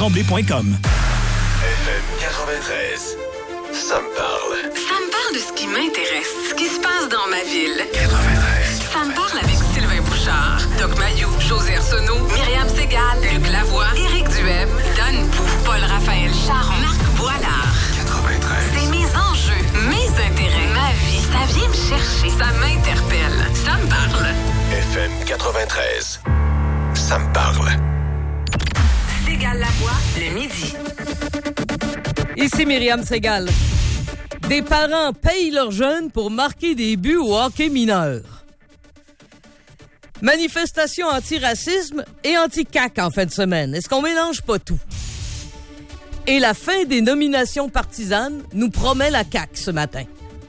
tremblay.com. FM 93. Ça me parle. Ça me parle de ce qui m'intéresse, ce qui se passe dans ma ville. 93. Ça me parle avec Sylvain Bouchard, Doc Mayou, José Arsenault, Myriam Ségal, Luc Lavoie, Éric Duhem, Don Pou, Paul-Raphaël Charon, Marc Boilard. 93. C'est mes enjeux, mes intérêts, ma vie. Ça vient me chercher, ça m'interpelle. Ça me parle. FM 93. Ça me parle. Ségal Lavoie, le midi. Ici Myriam Ségal. Des parents payent leurs jeunes pour marquer des buts au hockey mineur. Manifestation anti-racisme et anti-CAQ en fin de semaine. Est-ce qu'on mélange pas tout? Et la fin des nominations partisanes nous promet la CAQ ce matin.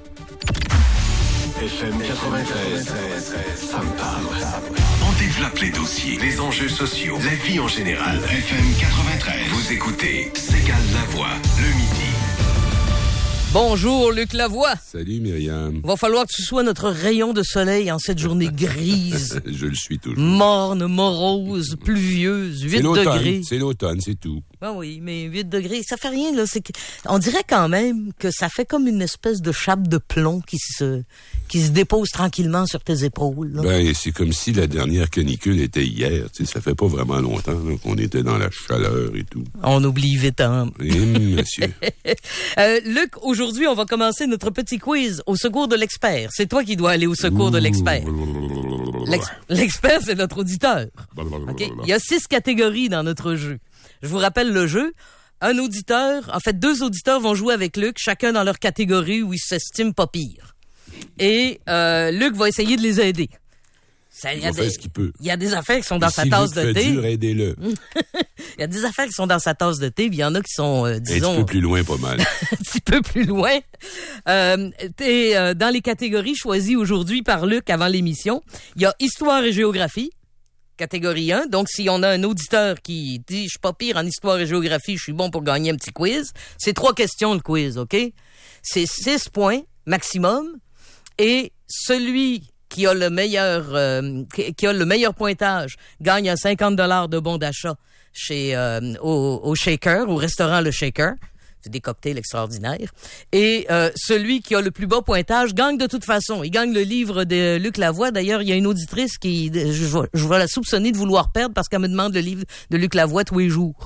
FM 93. Ça me parle. On développe les dossiers, les enjeux sociaux, la vie en général. FM 93. Vous écoutez Ségal Lavoie, le midi. Bonjour Luc Lavoie. Salut Myriam. Va falloir que tu sois notre rayon de soleil en cette journée grise. Je le suis toujours. Morne, morose, pluvieuse, 8 degrés. C'est l'automne, c'est tout. Ben oui, mais 8 degrés, ça fait rien, là. On dirait quand même que ça fait comme une espèce de chape de plomb qui se dépose tranquillement sur tes épaules, là. Ben, c'est comme si la dernière canicule était hier. Tu sais, ça fait pas vraiment longtemps là, qu'on était dans la chaleur et tout. On oublie vite, hein. Oui, monsieur. Luc, aujourd'hui, on va commencer notre petit quiz au secours de l'expert. C'est toi qui dois aller au secours de l'expert. L'expert, c'est notre auditeur. Okay? Il y a 6 catégories dans notre jeu. Je vous rappelle le jeu. Un auditeur, en fait, 2 auditeurs vont jouer avec Luc, chacun dans leur catégorie où ils s'estiment pas pire. Et Luc va essayer de les aider. Il va faire ce qu'il peut. Il y a des affaires qui sont dans sa si tasse de thé. Dur, aidez-le. Il y a des affaires qui sont dans sa tasse de thé, puis il y en a qui sont, disons... Un petit peu plus loin, pas mal. un petit peu plus loin. Dans les catégories choisies aujourd'hui par Luc avant l'émission, il y a Histoire et géographie, catégorie 1. Donc, si on a un auditeur qui dit « Je suis pas pire en histoire et géographie, je suis bon pour gagner un petit quiz », c'est 3 questions le quiz, OK? C'est 6 points maximum. Et celui qui a le meilleur pointage gagne un 50 $ de bon d'achat chez au Shaker, au restaurant Le Shaker. C'est des cocktails extraordinaires. Et celui qui a le plus bas pointage gagne de toute façon. Il gagne le livre de Luc Lavoie. D'ailleurs, il y a une auditrice qui... Je vais la soupçonner de vouloir perdre parce qu'elle me demande le livre de Luc Lavoie tous les jours.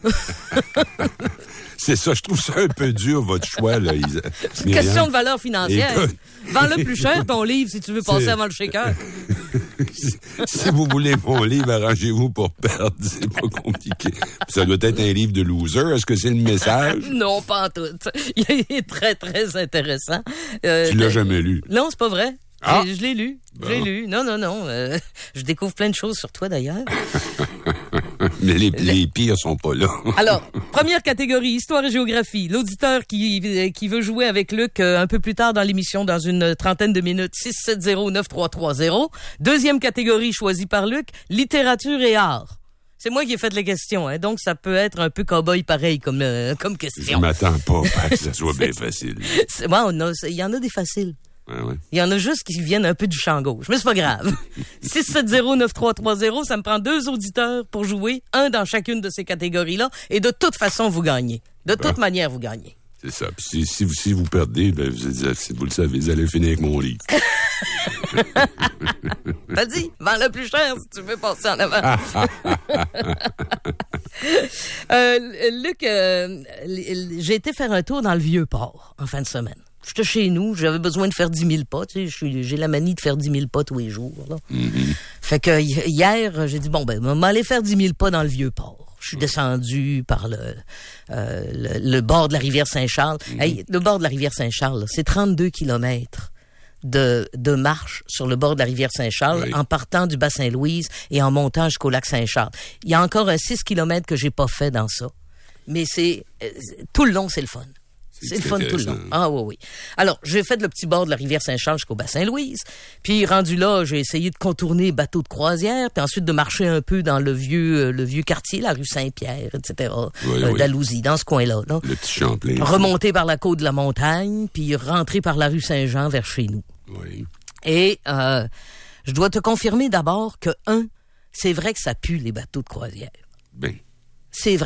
C'est ça, je trouve ça un peu dur, votre choix, là. C'est une question de valeur financière. Vends-le plus cher, ton livre, si tu veux passer avant le Shaker. Si vous voulez mon livre, arrangez-vous pour perdre. C'est pas compliqué. Ça doit être un livre de loser. Est-ce que c'est le message? Non, pas en tout. Il est très, très intéressant. Tu l'as jamais lu? Non, c'est pas vrai. Ah. Je l'ai lu. Bon. Je l'ai lu. Non. Je découvre plein de choses sur toi, d'ailleurs. Mais les pires sont pas là. Alors, première catégorie, histoire et géographie. L'auditeur qui veut jouer avec Luc un peu plus tard dans l'émission, dans une trentaine de minutes, 670-9330. Deuxième catégorie choisie par Luc, littérature et art. C'est moi qui ai fait les questions, hein, donc ça peut être un peu cow-boy pareil comme question. Je m'attends pas à que ça soit bien facile. Il y en a des faciles. Ouais. Il y en a juste qui viennent un peu du champ gauche. Mais c'est pas grave. 670-9330, ça me prend 2 auditeurs pour jouer, un dans chacune de ces catégories-là, et de toute façon, vous gagnez. De toute manière, vous gagnez. C'est ça. Puis si vous perdez, ben vous le savez, vous allez finir avec mon livre. Vas-y, vends-le plus cher si tu veux passer en avant. Luc, j'ai été faire un tour dans le Vieux-Port en fin de semaine. J'étais chez nous, j'avais besoin de faire 10 000 pas. Tu sais, j'ai la manie de faire 10 000 pas tous les jours. Là. Mm-hmm. Fait que hier, j'ai dit, bon, ben, on va aller faire 10 000 pas dans le Vieux-Port. Je suis descendu par le bord de la rivière Saint-Charles. Mm-hmm. Hey, le bord de la rivière Saint-Charles, là, c'est 32 kilomètres de marche sur le bord de la rivière Saint-Charles, oui, en partant du Bas-Saint-Louise et en montant jusqu'au lac Saint-Charles. Il y a encore un 6 kilomètres que j'ai pas fait dans ça. Mais c'est tout le long, c'est le fun. C'est le fun tout le long. Ah oui. Alors, j'ai fait le petit bord de la rivière Saint-Charles jusqu'au Bas-Saint-Louise. Puis, rendu là, j'ai essayé de contourner bateau de croisière, puis ensuite de marcher un peu dans le vieux quartier, la rue Saint-Pierre, etc. Dalhousie, dans ce coin-là. Là. Le petit Champlain. Remonter par la côte de la montagne, puis rentrer par la rue Saint-Jean vers chez nous. Oui. Et je dois te confirmer d'abord que, c'est vrai que ça pue les bateaux de croisière. Ben. C'est vrai.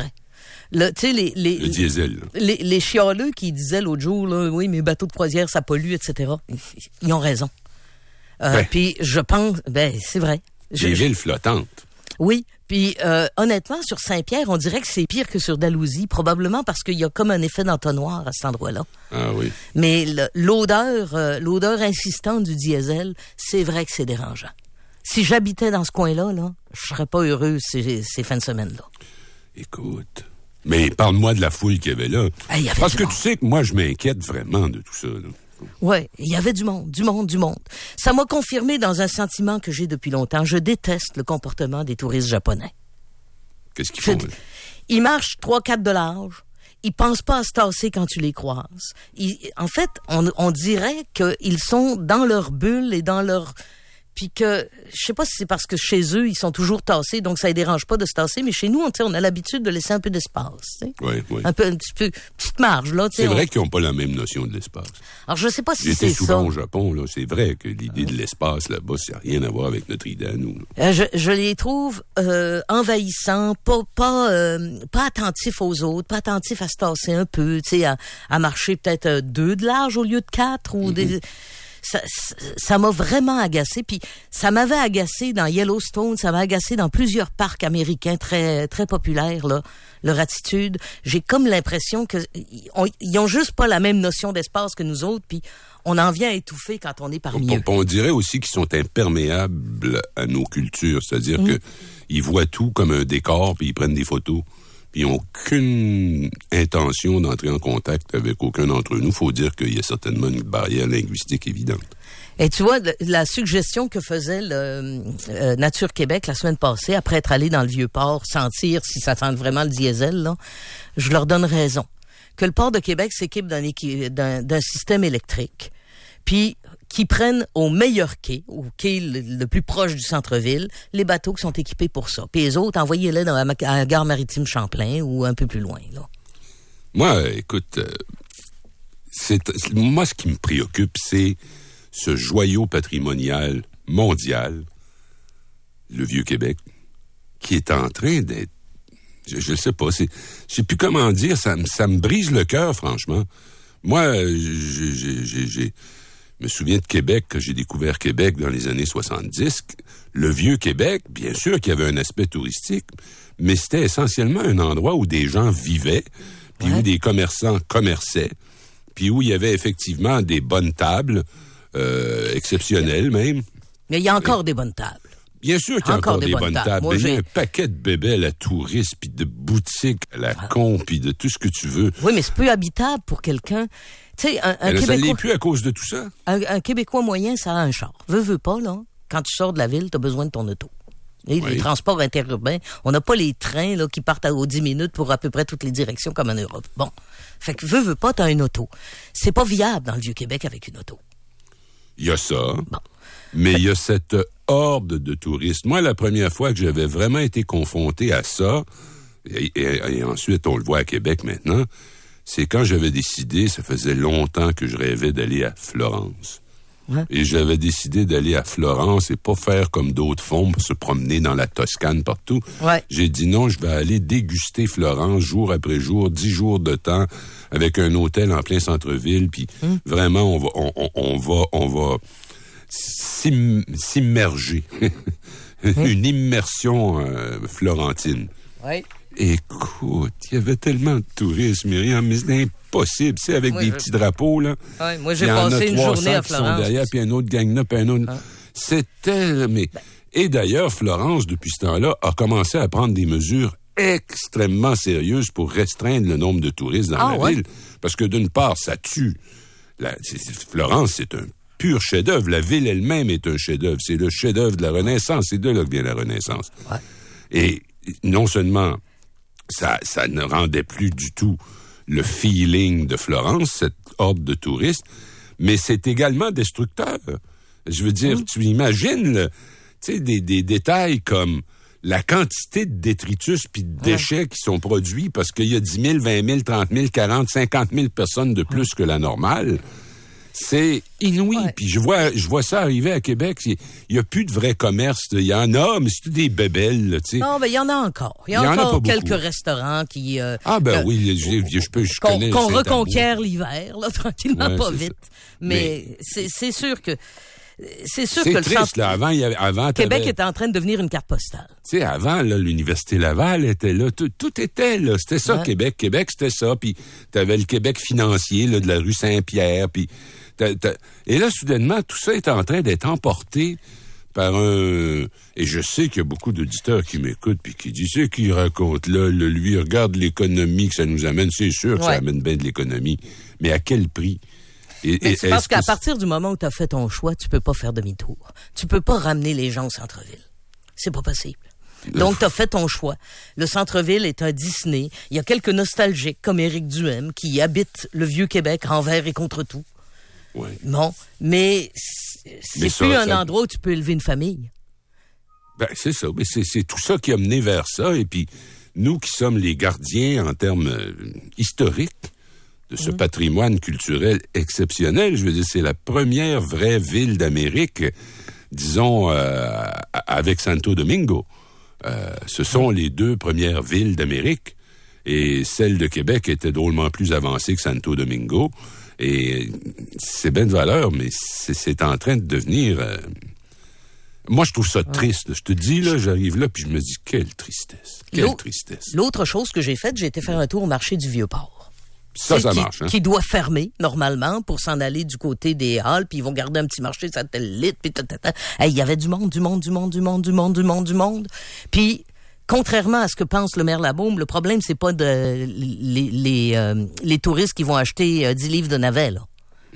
Tu sais, le diesel. Les chialeux qui disaient l'autre jour, là, oui, mes bateaux de croisière, ça pollue, etc. Ils ont raison. Puis je pense, c'est vrai. Les villes flottantes. Oui, puis honnêtement, sur Saint-Pierre, on dirait que c'est pire que sur Dalhousie, probablement parce qu'il y a comme un effet d'entonnoir à cet endroit-là. Ah oui. Mais l'odeur insistante du diesel, c'est vrai que c'est dérangeant. Si j'habitais dans ce coin-là, là, je serais pas heureux ces fins de semaine-là. Écoute, mais parle-moi de la foule qu'il y avait là. Hey, parce que tu sais que moi, je m'inquiète vraiment de tout ça, là. Ouais, il y avait du monde. Ça m'a confirmé dans un sentiment que j'ai depuis longtemps. Je déteste le comportement des touristes japonais. Qu'est-ce qu'ils font? Ils marchent 3-4 de large. Ils pensent pas à se tasser quand tu les croises. En fait, on dirait qu'ils sont dans leur bulle et dans leur... Puis que, je sais pas si c'est parce que chez eux, ils sont toujours tassés, donc ça les dérange pas de se tasser, mais chez nous, on a l'habitude de laisser un peu d'espace. Oui. Un petit peu, petite marge, là. C'est vrai qu'ils n'ont pas la même notion de l'espace. Alors, je sais pas si J'étais c'est souvent ça. au Japon, là. C'est vrai que l'idée de l'espace là-bas, ça n'a rien à voir avec notre idée à nous. Je les trouve envahissants, pas attentifs aux autres, pas attentifs à se tasser un peu, tu sais, à marcher peut-être 2 de large au lieu de 4 ou des... Ça m'a vraiment agacé, puis ça m'avait agacé dans Yellowstone, ça m'a agacé dans plusieurs parcs américains très très populaires, là, leur attitude. J'ai comme l'impression que ils ont juste pas la même notion d'espace que nous autres, puis on en vient à étouffer quand on est parmi eux. On dirait aussi qu'ils sont imperméables à nos cultures, c'est-à-dire que ils voient tout comme un décor, puis ils prennent des photos. Ils n'ont aucune intention d'entrer en contact avec aucun d'entre nous. Il faut dire qu'il y a certainement une barrière linguistique évidente. Et tu vois, la suggestion que faisait le Nature Québec la semaine passée, après être allé dans le Vieux-Port, sentir si ça sent vraiment le diesel, là, je leur donne raison. Que le Port de Québec s'équipe d'un système électrique, puis qui prennent au meilleur quai, au quai le plus proche du centre-ville, les bateaux qui sont équipés pour ça. Puis les autres, envoyez-les à la gare maritime Champlain ou un peu plus loin, là. Moi, écoute, moi, ce qui me préoccupe, c'est ce joyau patrimonial mondial, le Vieux-Québec, qui est en train d'être... Je sais pas, je sais plus comment dire, ça me brise le cœur, franchement. Moi, je me souviens de Québec, quand j'ai découvert Québec dans les années 70. Le Vieux-Québec, bien sûr qu'il y avait un aspect touristique, mais c'était essentiellement un endroit où des gens vivaient, puis où des commerçants commerçaient, puis où il y avait effectivement des bonnes tables, exceptionnelles même. Mais il y a encore des bonnes tables. Bien sûr qu'il y a encore des bonnes tables. Moi, mais il y a un paquet de bébelles à touristes, puis de boutiques à la con, puis de tout ce que tu veux. Oui, mais c'est peu habitable pour quelqu'un... Tu sais, un Québécois... Ça ne l'est plus à cause de tout ça. Un Québécois moyen, ça a un char. Veux pas, là. Quand tu sors de la ville, t'as besoin de ton auto. Et les transports interurbains, on n'a pas les trains là qui partent aux 10 minutes pour à peu près toutes les directions comme en Europe. Bon. Fait que veux pas, t'as une auto. C'est pas viable dans le Vieux-Québec avec une auto. Il y a ça. Bon. Mais il y a cette horde de touristes. Moi, la première fois que j'avais vraiment été confronté à ça, et ensuite on le voit à Québec maintenant, c'est quand j'avais décidé, ça faisait longtemps que je rêvais d'aller à Florence. Ouais. Et j'avais décidé d'aller à Florence et pas faire comme d'autres font, se promener dans la Toscane partout. Ouais. J'ai dit non, je vais aller déguster Florence jour après jour, 10 jours de temps, avec un hôtel en plein centre-ville, puis vraiment, on va s'immerger. Une immersion florentine. Oui. Écoute, il y avait tellement de tourisme, Myriam, mais c'est impossible. C'est avec des petits drapeaux, là. Oui, moi, j'ai passé une journée à Florence. Qui sont derrière, puis un autre gang là, puis un autre. Ah. C'était... Mais... Et d'ailleurs, Florence, depuis ce temps-là, a commencé à prendre des mesures extrêmement sérieuses pour restreindre le nombre de touristes dans la ville. Parce que d'une part, ça tue. Florence, c'est un pur chef-d'œuvre. La ville elle-même est un chef-d'œuvre. C'est le chef-d'œuvre de la Renaissance. C'est de là que vient la Renaissance. Ouais. Et non seulement... Ça ne rendait plus du tout le feeling de Florence, cette horde de touristes, mais c'est également destructeur. Je veux dire, tu imagines des détails comme la quantité de détritus puis de déchets qui sont produits parce qu'il y a 10 000, 20 000, 30 000, 40, 50 000 personnes de plus que la normale. C'est inouï. Ouais. Puis je vois ça arriver à Québec. Il y a plus de vrai commerce. Il y en a, mais c'est tout des bébelles, là, tu sais. Non, mais il y en a encore. Il y a encore quelques restaurants qui... oui, je connais. Qu'on reconquiert l'hiver, là, tranquillement, pas vite. Ça. Mais c'est sûr que... C'est triste, là. Avant, Québec était en train de devenir une carte postale. Tu sais, avant, là, l'Université Laval était là. Tout était là. C'était ça, Québec. Québec, c'était ça. Puis t'avais le Québec financier, là, de la rue Saint-Pierre. Puis et là, soudainement, tout ça est en train d'être emporté par un... Et je sais qu'il y a beaucoup d'auditeurs qui m'écoutent puis qui disent, c'est qu'il raconte là, lui, regarde l'économie que ça nous amène. C'est sûr que ça amène bien de l'économie. Mais à quel prix? C'est parce qu'à partir du moment où tu as fait ton choix, tu peux pas faire demi-tour. Tu peux pas ramener les gens au centre-ville. C'est pas possible. Donc, tu as fait ton choix. Le centre-ville est un Disney. Il y a quelques nostalgiques, comme Éric Duhem, qui habitent le vieux Québec envers et contre tout. Oui. Non, mais c'est plus un endroit où tu peux élever une famille. Ben, c'est ça. Mais c'est tout ça qui a mené vers ça. Et puis, nous qui sommes les gardiens en termes historiques, de ce patrimoine culturel exceptionnel. Je veux dire, c'est la première vraie ville d'Amérique, disons, avec Santo Domingo. Ce sont les 2 premières villes d'Amérique. Et celle de Québec était drôlement plus avancée que Santo Domingo. Et c'est bien de valeur, mais c'est en train de devenir... Moi, je trouve ça triste. Je te dis, là, j'arrive là, puis je me dis, quelle tristesse. Quelle tristesse. L'autre chose que j'ai faite, j'ai été faire un tour au marché du Vieux-Port. Ça marche. Hein? Qui doit fermer, normalement, pour s'en aller du côté des Halles, puis ils vont garder un petit marché satellite, puis il y avait du monde. Puis, contrairement à ce que pense le maire Labaume, le problème, c'est pas les touristes qui vont acheter 10 livres de navets, là.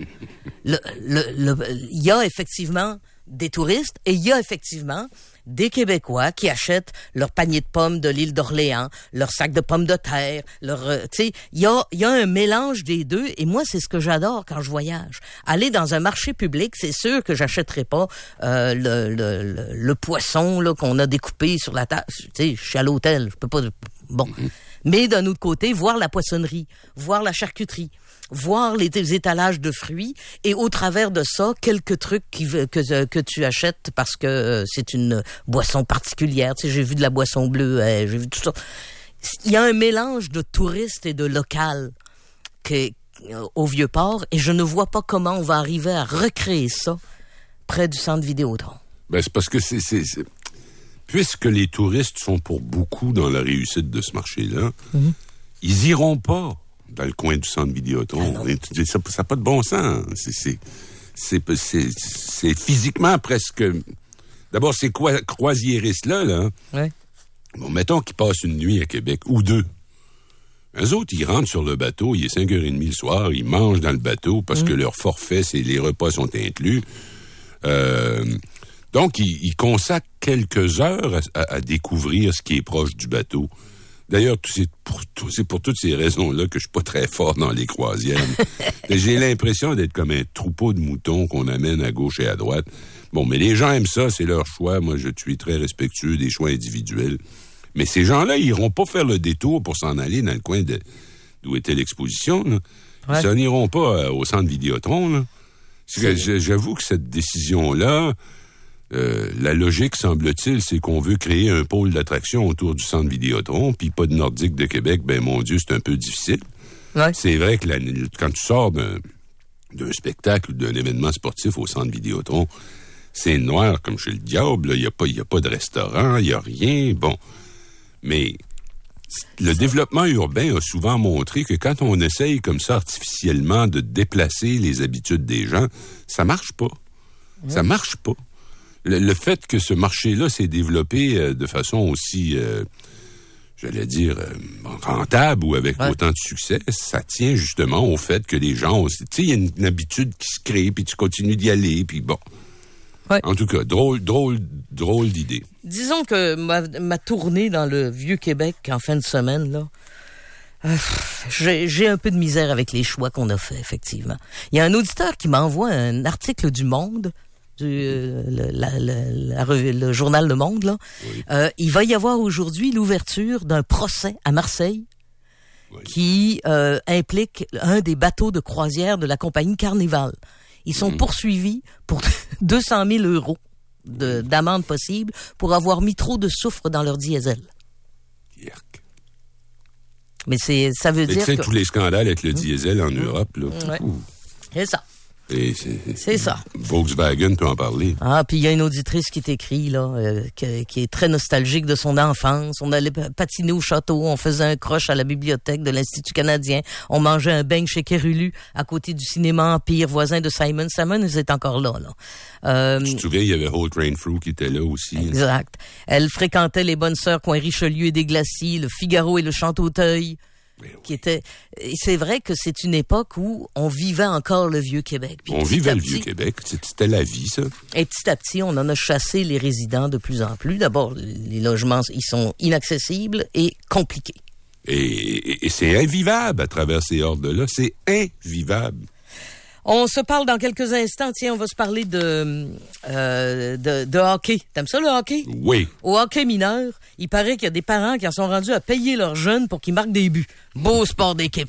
Il y a effectivement des touristes et il y a effectivement des Québécois qui achètent leur panier de pommes de l'île d'Orléans, leur sac de pommes de terre, tu sais, il y a un mélange des deux et moi c'est ce que j'adore quand je voyage. Aller dans un marché public, c'est sûr que j'achèterai pas le poisson là qu'on a découpé sur la table. Tu sais, je suis à l'hôtel, je peux pas Mais d'un autre côté, voir la poissonnerie, voir la charcuterie, voir les étalages de fruits et au travers de ça, quelques trucs que tu achètes parce que c'est une boisson particulière. Tu sais, j'ai vu de la boisson bleue, j'ai vu tout ça. Il y a un mélange de touristes et de local au Vieux-Port et je ne vois pas comment on va arriver à recréer ça près du centre Vidéotron. Ben, c'est parce que puisque les touristes sont pour beaucoup dans la réussite de ce marché-là, ils iront pas dans le coin du centre Vidéotron. Ça n'a pas de bon sens. C'est physiquement presque... D'abord, ces croisiéristes-là, là, bon, mettons qu'ils passent une nuit à Québec, ou 2. Eux autres, ils rentrent sur le bateau, il est 5h30 le soir, ils mangent dans le bateau parce que leur forfait, les repas sont inclus. Donc, ils consacrent quelques heures à découvrir ce qui est proche du bateau. D'ailleurs, c'est pour toutes ces raisons-là que je suis pas très fort dans les croisières. J'ai l'impression d'être comme un troupeau de moutons qu'on amène à gauche et à droite. Bon, mais les gens aiment ça, c'est leur choix. Moi, je suis très respectueux des choix individuels. Mais ces gens-là, ils iront pas faire le détour pour s'en aller dans le coin d'où était l'exposition. Là. Ils s'en iront pas au centre Vidéotron. Là. J'avoue que cette décision-là... la logique, semble-t-il, c'est qu'on veut créer un pôle d'attraction autour du centre Vidéotron, puis pas de Nordique de Québec, ben mon Dieu, c'est un peu difficile. Ouais. C'est vrai que quand tu sors d'un spectacle ou d'un événement sportif au centre Vidéotron, c'est noir comme chez le diable, il y a pas de restaurant, il y a rien, bon. Mais le développement urbain a souvent montré que quand on essaye comme ça artificiellement de déplacer les habitudes des gens, ça marche pas. Ouais. Ça marche pas. Le fait que ce marché-là s'est développé de façon aussi, j'allais dire, rentable ou avec autant de succès, ça tient justement au fait que les gens, tu sais, il y a une habitude qui se crée, puis tu continues d'y aller, puis bon. Ouais. En tout cas, drôle d'idée. Disons que ma tournée dans le Vieux-Québec en fin de semaine, là, j'ai un peu de misère avec les choix qu'on a fait, effectivement. Il y a un auditeur qui m'envoie un article du Monde, le journal Le Monde, là. Oui. Il va y avoir aujourd'hui l'ouverture d'un procès à Marseille qui implique un des bateaux de croisière de la compagnie Carnival. Ils sont poursuivis pour 200 000 € d'amende possible pour avoir mis trop de soufre dans leur diesel. Yerk. Mais ça veut dire que... tous les scandales avec le diesel en Europe, là. Ouais. C'est ça. C'est ça. Volkswagen peut en parler. Ah, puis il y a une auditrice qui t'écrit, là, qui est très nostalgique de son enfance. On allait patiner au château, on faisait un croche à la bibliothèque de l'Institut canadien, on mangeait un beigne chez Kerulu, à côté du cinéma Empire, voisin de Simon. Simon est encore là. Je te souviens, il y avait Holt Renfrew qui était là aussi. Exact. Elle fréquentait les Bonnes Sœurs, coin Richelieu et des Glacis, le Figaro et le Chantoteuil. Qui était, et c'est vrai que c'est une époque où on vivait encore le Vieux-Québec. Puis on vivait le Vieux-Québec, c'était la vie, ça. Et petit à petit, on en a chassé les résidents de plus en plus. D'abord, les logements, ils sont inaccessibles et compliqués. Et c'est invivable à travers ces hordes-là, c'est invivable. On se parle dans quelques instants. Tiens, on va se parler de hockey. T'aimes ça, le hockey? Oui. Au hockey mineur, il paraît qu'il y a des parents qui en sont rendus à payer leurs jeunes pour qu'ils marquent des buts. Beau sport d'équipe.